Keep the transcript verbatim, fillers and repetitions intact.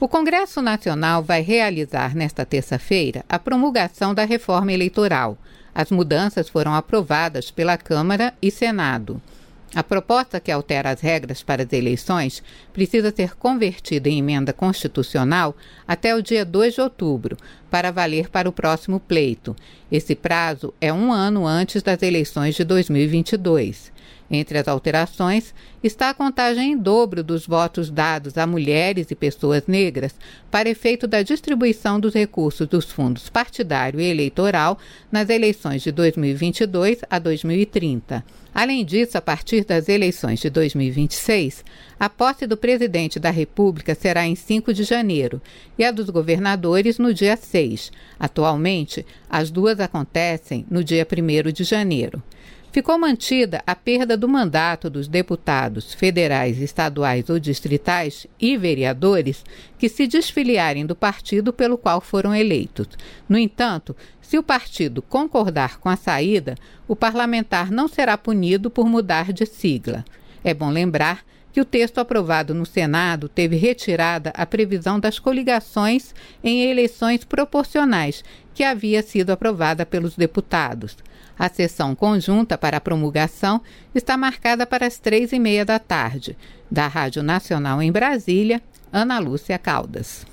O Congresso Nacional vai realizar nesta terça-feira a promulgação da reforma eleitoral. As mudanças foram aprovadas pela Câmara e Senado. A proposta que altera as regras para as eleições precisa ser convertida em emenda constitucional até o dia dois de outubro, para valer para o próximo pleito. Esse prazo é um ano antes das eleições de dois mil e vinte e dois. Entre as alterações está a contagem em dobro dos votos dados a mulheres e pessoas negras para efeito da distribuição dos recursos dos fundos partidário e eleitoral nas eleições de dois mil e vinte e dois a dois mil e trinta. Além disso, a partir das eleições de dois mil e vinte e seis, a posse do presidente da República será em cinco de janeiro e a dos governadores no dia seis. Atualmente, as duas acontecem no dia primeiro de janeiro. Ficou mantida a perda do mandato dos deputados federais, estaduais ou distritais e vereadores que se desfiliarem do partido pelo qual foram eleitos. No entanto, se o partido concordar com a saída, o parlamentar não será punido por mudar de sigla. É bom lembrar que o texto aprovado no Senado teve retirada a previsão das coligações em eleições proporcionais, que havia sido aprovada pelos deputados. A sessão conjunta para a promulgação está marcada para as três e meia da tarde. Da Rádio Nacional em Brasília, Ana Lúcia Caldas.